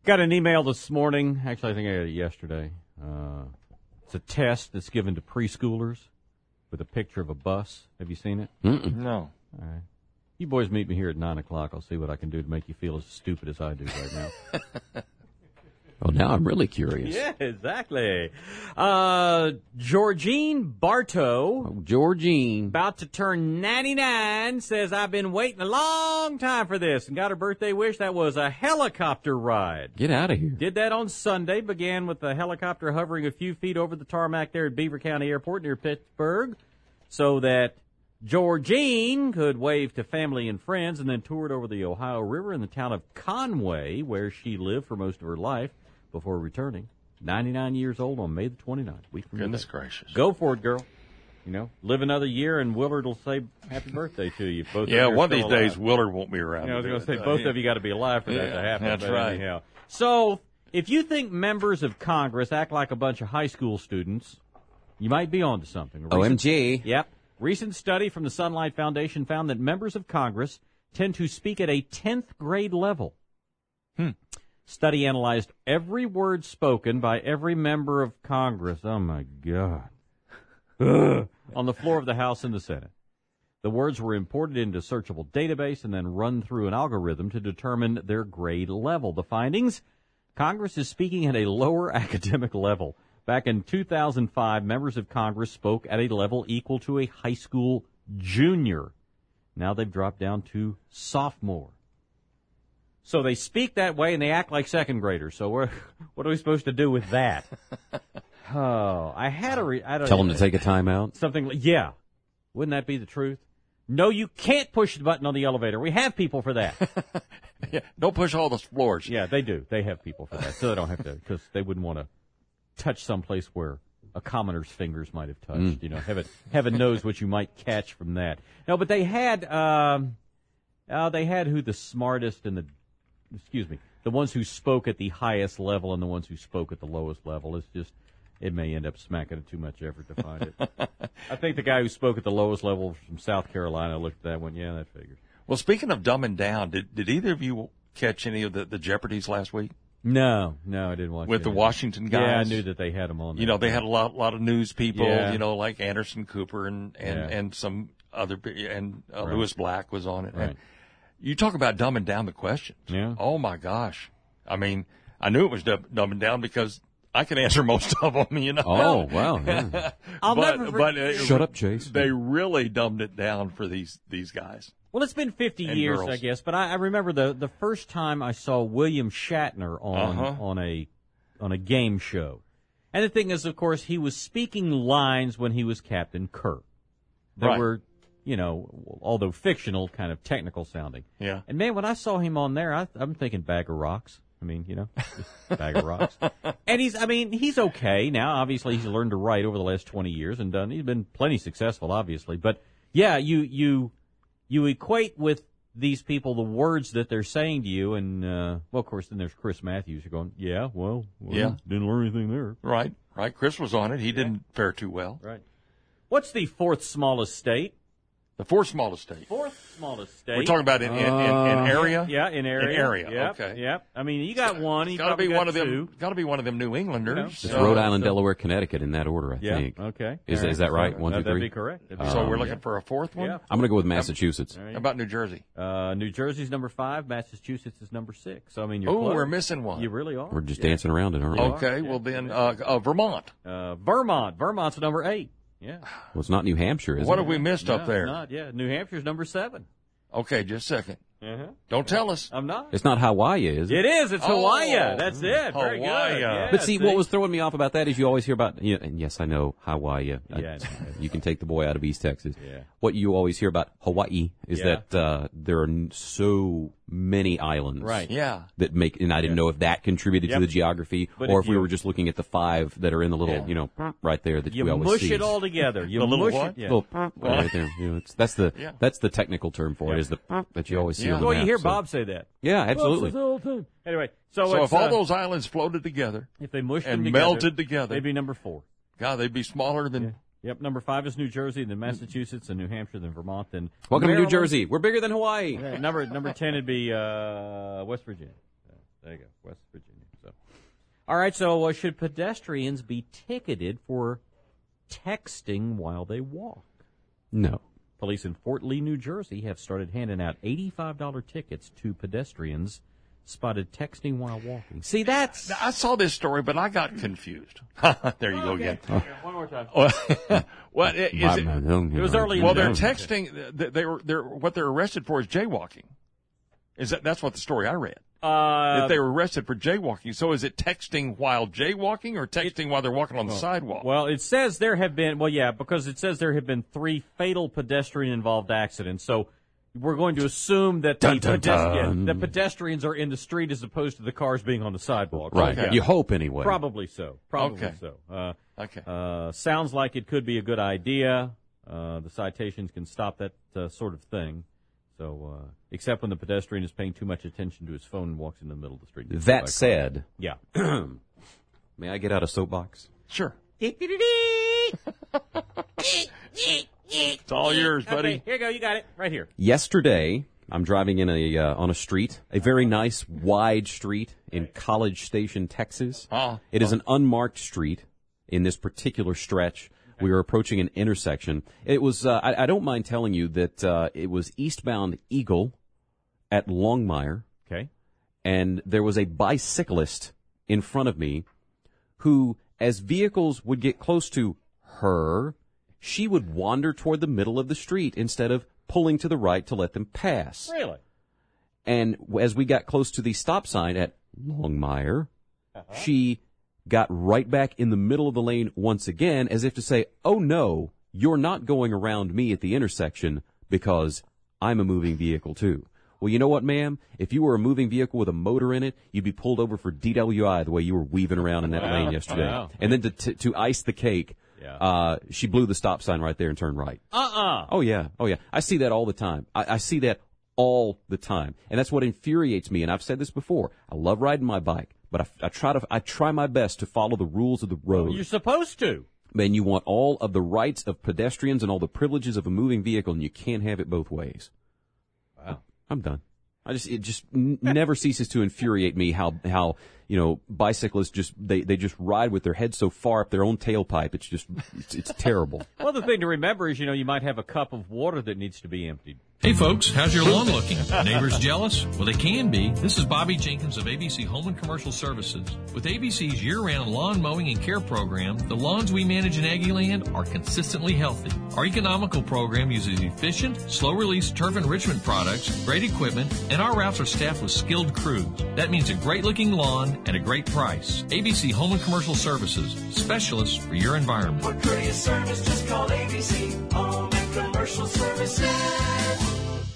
Got an email this morning. Actually, I think I got it yesterday. It's a test that's given to preschoolers with a picture of a bus. Have you seen it? No. All right. You boys meet me here at 9 o'clock. I'll see what I can do to make you feel as stupid as I do right now. Well, now I'm really curious. Yeah, exactly. Georgine Bartow. Oh, Georgine. About to turn 99, says, I've been waiting a long time for this, and got her birthday wish. That was a helicopter ride. Get out of here. Did that on Sunday, began with the helicopter hovering a few feet over the tarmac there at Beaver County Airport near Pittsburgh, so that Georgine could wave to family and friends, and then toured over the Ohio River in the town of Conway, where she lived for most of her life before returning. 99 years old on May the 29th. Week from Goodness today. gracious. Go for it, girl. You know, live another year, and Willard will say happy birthday to you. Both Yeah, of you are one of still these days, alive. Willard won't be around. You know, I was to going do to it. say, both Yeah. of you got to be alive for that to happen. That's but right. anyhow. So, if you think members of Congress act like a bunch of high school students, you might be onto something. OMG. Yep. Recent study from the Sunlight Foundation found that members of Congress tend to speak at a 10th grade level. Study analyzed every word spoken by every member of Congress. Oh, my God. Ugh. On the floor of the House and the Senate. The words were imported into a searchable database and then run through an algorithm to determine their grade level. The findings? Congress is speaking at a lower academic level. Back in 2005, members of Congress spoke at a level equal to a high school junior. Now they've dropped down to sophomore. So they speak that way and they act like second graders. So what are we supposed to do with that? Oh, I had a Tell them to take a time out. something. Yeah, wouldn't that be the truth? No, you can't push the button on the elevator. We have people for that. Yeah, don't push all those floors. Yeah, they do. They have people for that, so they don't have to, because they wouldn't want to touch someplace where a commoner's fingers might have touched. You know, heaven knows what you might catch from that. No, but they had who the smartest and the ones who spoke at the highest level and the ones who spoke at the lowest level. It's just, it may end up smacking it too much effort to find it. I think the guy who spoke at the lowest level from South Carolina looked at that one. Yeah, that figures. Well, speaking of dumbing down, did either of you catch any of the Jeopardies last week No, I didn't watch with it. the Washington guys? Yeah, I knew that they had them on there. You know, they had a lot of news people. Yeah. You know, like Anderson Cooper and some other Lewis Black was on it. Right. And you talk about dumbing down the questions. Yeah. Oh my gosh! I mean, I knew it was dumbing down because I can answer most of them. You know. Oh, wow. Yeah. I'll never forget. Shut up, Chase. They really dumbed it down for these guys. Well, it's been 50 And years, girls. I guess, but I remember the first time I saw William Shatner on a game show. And the thing is, of course, he was speaking lines when he was Captain Kirk. That Right. were, you know, although fictional, kind of technical sounding. Yeah. And man, when I saw him on there, I'm thinking bag of rocks. I mean, you know, just bag of rocks. And he's okay now. Obviously, he's learned to write over the last 20 years and he's been plenty successful, obviously. But yeah, you equate with these people the words that they're saying to you, and well, of course, then there's Chris Matthews. You're going, yeah, well, Yeah. didn't learn anything there. Right. Chris was on it. He didn't fare too well. Right. What's the fourth smallest state? The fourth smallest state. Fourth smallest state. We're talking about in area. Yeah, in area. In area. Yep, Okay. Yep. I mean, you got one. You Got to probably be got one of them. two. Got to be one of them New Englanders. It's So- Rhode Island, Delaware, Connecticut in that order, I Yeah. think. Okay. Is All right. that right? So, One, two, that'd three? be correct. That'd be So we're correct. looking for a fourth one. Yeah. I'm going to go with Massachusetts. How about New Jersey? New Jersey's number 5. Massachusetts is number 6. So I mean, you're Oh, close. we're missing one. You really are. We're just dancing around it, aren't we? Okay, well then, Vermont. Vermont. Vermont's number 8. Yeah. Well, it's not New Hampshire, is What it? have we missed up there? Not. Yeah. New Hampshire's number 7. Okay, just a second. Uh-huh. Don't tell us. I'm not. It's not Hawaii, is it? It is. It's Oh, Hawaii. That's it. Very Hawaii. good. Yeah, But see, what was throwing me off about that is you always hear about, and yes, I know Hawaii. Yeah. You can take the boy out of East Texas. Yeah. What you always hear about Hawaii is Yeah. that there are so many islands. Right. Yeah. That make, and I didn't know if that contributed Yep. to the geography, But or if if we you- were just looking at the 5 that are in the little, right there that You we always mush see. it all together. You The little mush what? it. Yeah. Little right there. That's the Yeah. that's the technical term for it. Is the that you always see Yeah. on the Well, you map, hear so- Bob say that. Yeah, absolutely. Anyway, so So it's, if all those islands floated together, if they mushed and them together, melted together, they'd be number 4. God, they'd be smaller than. Yep, number 5 is New Jersey, then Massachusetts, then New Hampshire, then Vermont, then Welcome to New Maryland. Jersey. We're bigger than Hawaii. Number 10 would be West Virginia. There you go, West Virginia. All right, so should pedestrians be ticketed for texting while they walk? No. Police in Fort Lee, New Jersey have started handing out $85 tickets to pedestrians spotted texting while walking. See, that's... I saw this story, but I got confused. There you go again. One more time. What is it? It was early in Well, the they're day. texting. What they're arrested for is jaywalking. That's what the story I read. Uh, That they were arrested for jaywalking. So is it texting while jaywalking or texting while they're walking on the sidewalk? Well, it says there have been, because it says there have been 3 fatal pedestrian-involved accidents. So we're going to assume that the pedestrians are in the street as opposed to the cars being on the sidewalk. Right. Okay. You hope anyway. Probably so. Okay. So. Okay. Sounds like it could be a good idea. The citations can stop that sort of thing. So, except when the pedestrian is paying too much attention to his phone and walks in the middle of the street. That said, Yeah. may I get out a soapbox? Sure. It's all yours, buddy. Okay, here you go. You got it. Right here. Yesterday, I'm driving in on a street, a very nice wide street in College Station, Texas. It is an unmarked street in this particular stretch. We were approaching an intersection. It was, I don't mind telling you that it was eastbound Eagle at Longmire. Okay. And there was a bicyclist in front of me who, as vehicles would get close to her, she would wander toward the middle of the street instead of pulling to the right to let them pass. Really? And as we got close to the stop sign at Longmire, she got right back in the middle of the lane once again, as if to say, oh no, you're not going around me at the intersection because I'm a moving vehicle too. Well, you know what, ma'am? If you were a moving vehicle with a motor in it, you'd be pulled over for DWI the way you were weaving around in that lane yesterday. Wow. And then to ice the cake, she blew the stop sign right there and turned right. Oh yeah. I see that all the time. I see that all the time. And that's what infuriates me. And I've said this before. I love riding my bike, but I try my best to follow the rules of the road. You're supposed to. Man, you want all of the rights of pedestrians and all the privileges of a moving vehicle, and you can't have it both ways. Wow. I'm done. It just never ceases to infuriate me how bicyclists they just ride with their head so far up their own tailpipe. It's terrible. Well, the thing to remember is, you might have a cup of water that needs to be emptied. Hey folks, how's your lawn looking? Neighbors jealous? Well, they can be. This is Bobby Jenkins of ABC Home and Commercial Services. With ABC's year-round lawn mowing and care program, the lawns we manage in Aggieland are consistently healthy. Our economical program uses efficient, slow-release turf enrichment products, great equipment, and our routes are staffed with skilled crews. That means a great-looking lawn at a great price. ABC Home and Commercial Services, specialists for your environment. For courteous service, just call ABC Home and Commercial Services.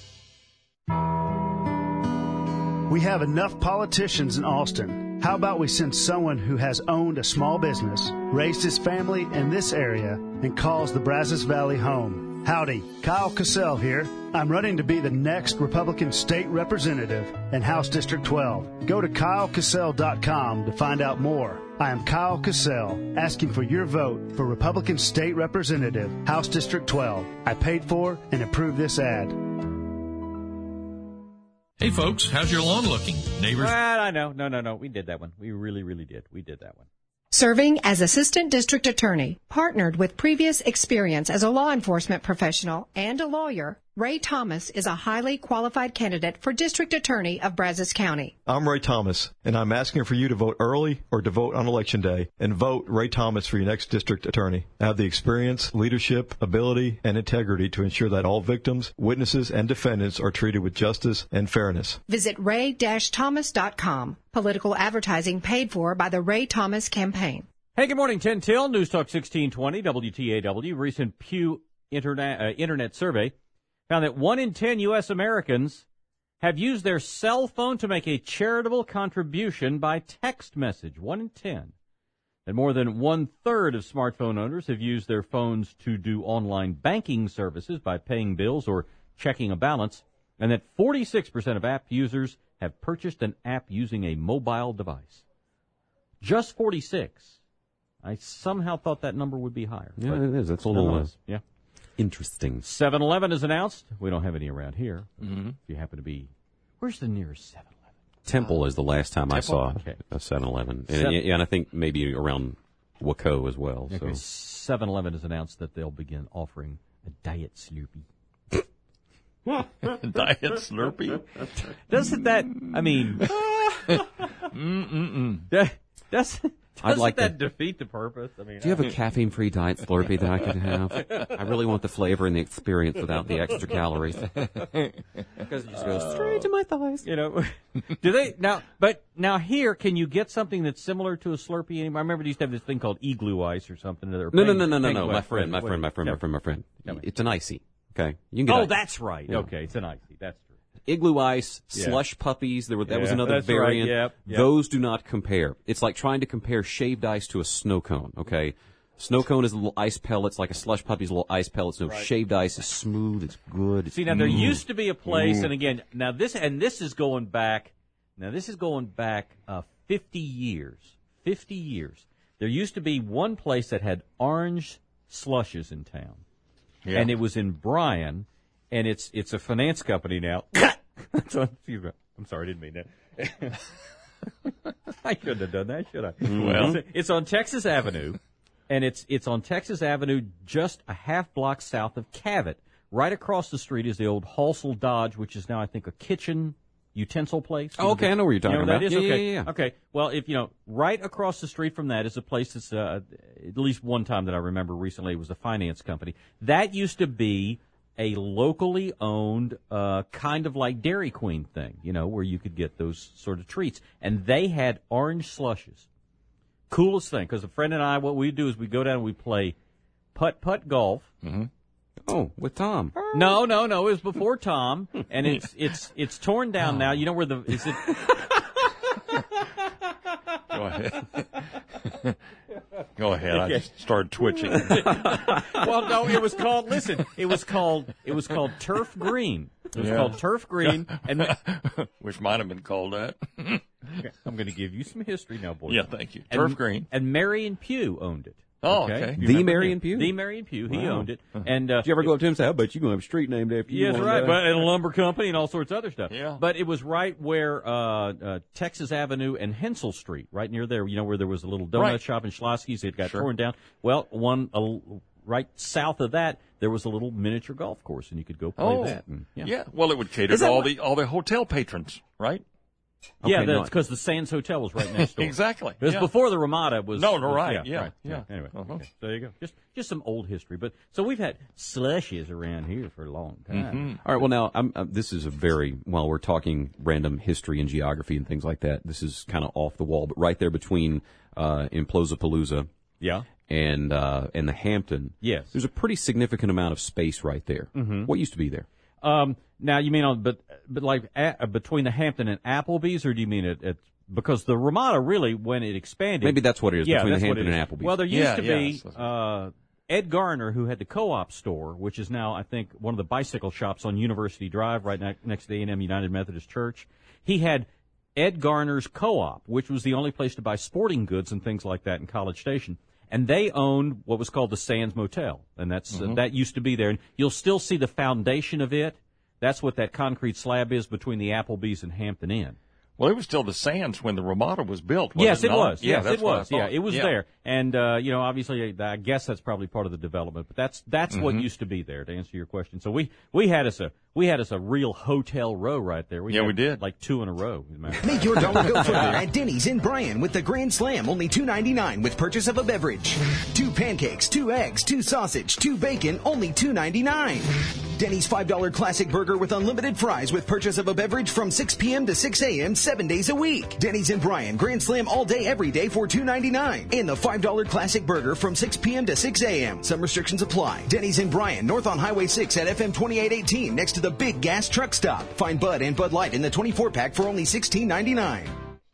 We have enough politicians in Austin. How about we send someone who has owned a small business, raised his family in this area, and calls the Brazos Valley home? Howdy, Kyle Cassell here. I'm running to be the next Republican state representative in House District 12. Go to kylecassell.com to find out more. I am Kyle Cassell, asking for your vote for Republican State Representative, House District 12. I paid for and approved this ad. Hey folks, how's your lawn looking? Neighbors? I know. No. We did that one. We really did. We did that one. Serving as Assistant District Attorney, partnered with previous experience as a law enforcement professional and a lawyer, Ray Thomas is a highly qualified candidate for District Attorney of Brazos County. I'm Ray Thomas, and I'm asking for you to vote early or to vote on Election Day and vote Ray Thomas for your next District Attorney. I have the experience, leadership, ability, and integrity to ensure that all victims, witnesses, and defendants are treated with justice and fairness. Visit ray-thomas.com. Political advertising paid for by the Ray Thomas campaign. Hey, good morning, 10 till, News Talk 1620, WTAW. Recent Pew Internet survey found that 1 in 10 U.S. Americans have used their cell phone to make a charitable contribution by text message. 1 in 10. And more than 1/3 of smartphone owners have used their phones to do online banking services by paying bills or checking a balance. And that 46% of app users have purchased an app using a mobile device. Just 46. I somehow thought that number would be higher. Yeah, it is. That's a little yeah. interesting. 7-Eleven is announced. We don't have any around here. Mm-hmm. If you happen to be, where's the nearest 7-Eleven? Temple is the last time I saw Okay. a 7-Eleven. And I think maybe around Waco as well. Okay. So 7-Eleven has announced that they'll begin offering a Diet Slurpee. Diet Slurpee. Doesn't that? I mean, doesn't that defeat the purpose? I mean, do you have a caffeine-free Diet Slurpee that I could have? I really want the flavor and the experience without the extra calories. Because it just goes straight to my thighs. You know, do they now? But now here, can you get something that's similar to a Slurpee anymore? I remember they used to have this thing called Igloo Ice or something. No. My friend. It's an icy. Okay, you can get ice. That's right. Yeah. Okay, it's an icy. That's true. Igloo Ice, Yeah. Slush Puppies. That was Yeah, another that's variant. right. Yep. Those do not compare. It's like trying to compare shaved ice to a snow cone. Okay, snow cone is a little ice pellets, like a Slush Puppy's a little ice pellets. No, shaved ice is smooth. It's good. See, now there used to be a place, and again, now this is going back. Now this is going back 50 years. 50 years. There used to be one place that had orange slushes in town. Yeah. And it was in Bryan, and it's a finance company now. So, excuse me. I'm sorry, I didn't mean that. I shouldn't have done that, should I? Well, it's on Texas Avenue, and it's on Texas Avenue just a half block south of Cavett. Right across the street is the old Halsell Dodge, which is now, I think, a kitchen utensil place. Oh, okay, I know where you're talking about. That is? Yeah, Okay. yeah. Okay. Well, if right across the street from that is a place that's at least one time that I remember recently it was a finance company. That used to be a locally owned kind of like Dairy Queen thing, where you could get those sort of treats. And they had orange slushes. Coolest thing, because a friend and I, what we do is we go down and we play putt-putt golf. Mm-hmm. Oh, with Tom. No. It was before Tom, and it's torn down now. You know where is it? Go ahead. Go ahead. I just started twitching. Well, no, it was called. Listen, it was called Turf Green. It was called Turf Green, and which might have been called that. Okay, I'm going to give you some history now, boys. Yeah, thank you. Turf Green. And Marion Pugh owned it. Oh, okay. The Marion Pugh? The Marion Pugh. He owned it. And did you ever go up to him and say, "I bet you're going to have a street named after you"? Yes, right. But and a lumber company and all sorts of other stuff. Yeah. But it was right where Texas Avenue and Hensel Street, right near there. Where there was a little donut shop in Schlossky's. It got torn down. Well, right south of that, there was a little miniature golf course, and you could go play that. And, yeah. Well, it would cater to all the hotel patrons, right? Okay, that's because the Sands Hotel was right next door. Exactly. It was before the Ramada was. Right. Yeah. Anyway, okay, so there you go. Just some old history. But so we've had slushes around here for a long time. Mm-hmm. All right. Well, now this is while we're talking random history and geography and things like that. This is kind of off the wall, but right there between Implosapalooza, and the Hampton, yes, there's a pretty significant amount of space right there. Mm-hmm. What used to be there? Now you mean but like between the Hampton and Applebee's, or do you mean it because the Ramada really, when it expanded, maybe that's what it is between the Hampton and Applebee's. Well, there used to be Ed Garner, who had the Co-op store, which is now I think one of the bicycle shops on University Drive, right next to the A&M United Methodist Church. He had Ed Garner's Co-op, which was the only place to buy sporting goods and things like that in College Station. And they owned what was called the Sands Motel, and that used to be there. And you'll still see the foundation of it. That's what that concrete slab is between the Applebee's and Hampton Inn. Well, it was still the Sands when the Ramada was built. Yes, it was. Yeah, yes, it was. Yeah, it was there. And obviously, I guess that's probably part of the development. But that's what used to be there. To answer your question, so we had us a real hotel row right there. We did like two in a row. Make your dollar go further at Denny's in Bryan with the Grand Slam, only $2.99 with purchase of a beverage. 2 pancakes, 2 eggs, 2 sausage, 2 bacon, only $2.99. Denny's $5 classic burger with unlimited fries with purchase of a beverage from 6 p.m. to 6 a.m. 7 days a week. Denny's in Bryan, Grand Slam all day, every day for $2.99. And the $5 classic burger from 6 p.m. to 6 a.m. Some restrictions apply. Denny's in Bryan, north on Highway 6 at FM 2818, next to the big gas truck stop. Find Bud and Bud Light in the 24-pack for only $16.99.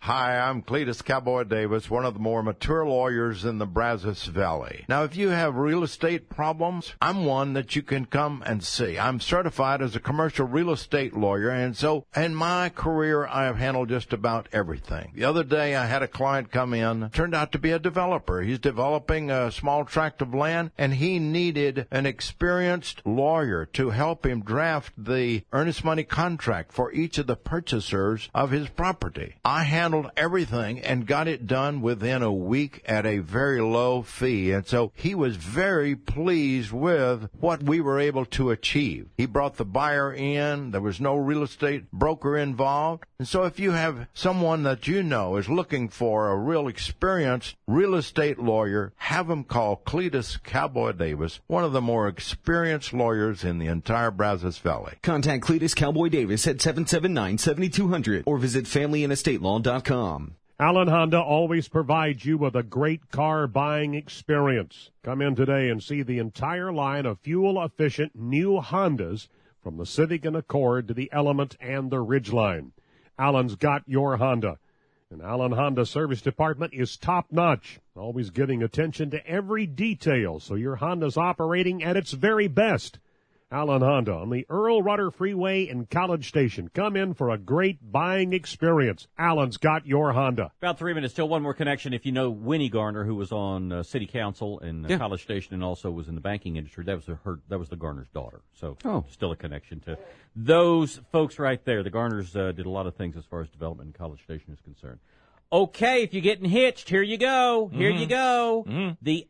Hi, I'm Cletus Cowboy Davis, one of the more mature lawyers in the Brazos Valley. Now, if you have real estate problems, I'm one that you can come and see. I'm certified as a commercial real estate lawyer, and so in my career, I have handled just about everything. The other day, I had a client come in, turned out to be a developer. He's developing a small tract of land, and he needed an experienced lawyer to help him draft the earnest money contract for each of the purchasers of his property. I handled everything and got it done within a week at a very low fee. And so he was very pleased with what we were able to achieve. He brought the buyer in. There was no real estate broker involved. And so if you have someone that you know is looking for a real experienced real estate lawyer, have him call Cletus Cowboy Davis, one of the more experienced lawyers in the entire Brazos Valley. Contact Cletus Cowboy Davis at 779-7200 or visit familyandestatelaw.com. Allen Honda always provides you with a great car buying experience. Come in today and see the entire line of fuel-efficient new Hondas, from the Civic and Accord to the Element and the Ridgeline. Allen's got your Honda. And Allen Honda Service Department is top-notch, always giving attention to every detail so your Honda's operating at its very best. Allen Honda on the Earl Rudder Freeway in College Station. Come in for a great buying experience. Allen's got your Honda. About 3 minutes. Still one more connection. If you know Winnie Garner, who was on City Council in College Station and also was in the banking industry, that was the Garner's daughter. So still a connection to those folks right there. The Garners did a lot of things as far as development in College Station is concerned. Okay, if you're getting hitched, here you go. Here you go. The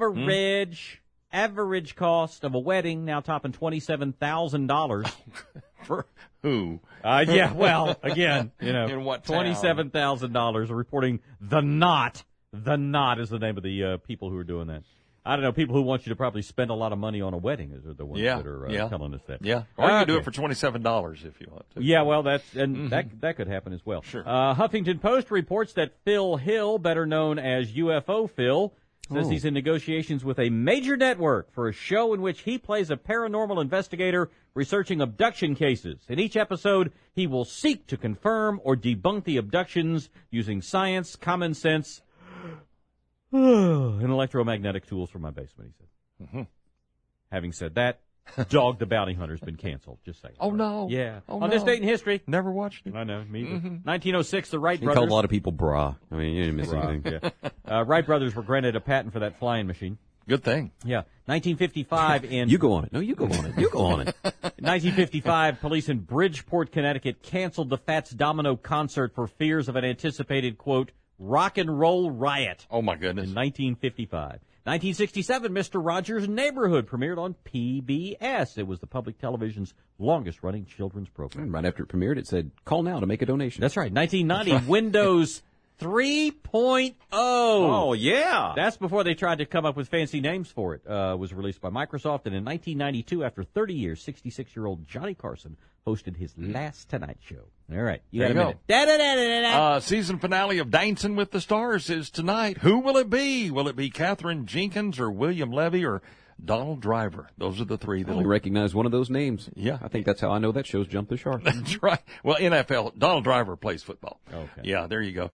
average cost of a wedding now topping $27,000. For who? Well, again, in what town? $27,000. Reporting The Knot. The Knot is the name of the people who are doing that. I don't know, people who want you to probably spend a lot of money on a wedding are the ones that are telling us that. Yeah, or you can do it for $27 if you want to. Yeah, well, that could happen as well. Sure. Huffington Post reports that Phil Hill, better known as UFO Phil, says he's in negotiations with a major network for a show in which he plays a paranormal investigator researching abduction cases. In each episode, he will seek to confirm or debunk the abductions using science, common sense, and electromagnetic tools from my basement, he said. Mm-hmm. Having said that, Dog the Bounty Hunter's been canceled. Just saying. Oh, no. Yeah. Oh, on this date in history. Never watched it. I know, me either. 1906, the Wright He brothers. called a lot of people bra. I mean, you didn't miss anything. Wright brothers were granted a patent for that flying machine. Good thing. Yeah. 1955 in... You go on it. No, you go on it. You go on it. 1955, police in Bridgeport, Connecticut canceled the Fats Domino concert for fears of an anticipated, quote, rock and roll riot. Oh, my goodness. In 1955. 1967, Mr. Rogers' Neighborhood premiered on PBS. It was the public television's longest-running children's program. And right after it premiered, it said, call now to make a donation. That's right. 1990, Windows 3.0. Oh, yeah. That's before they tried to come up with fancy names for it. Was released by Microsoft. And in 1992, after 30 years, 66-year-old Johnny Carson hosted his last Tonight Show. All right. There you go. Season finale of Dancing with the Stars is tonight. Who will it be? Will it be Katherine Jenkins or William Levy or Donald Driver? Those are the three. I only recognize one of those names. Yeah. I think that's how I know that show's jumped the shark. That's right. Well, NFL, Donald Driver plays football. Okay. Yeah, there you go.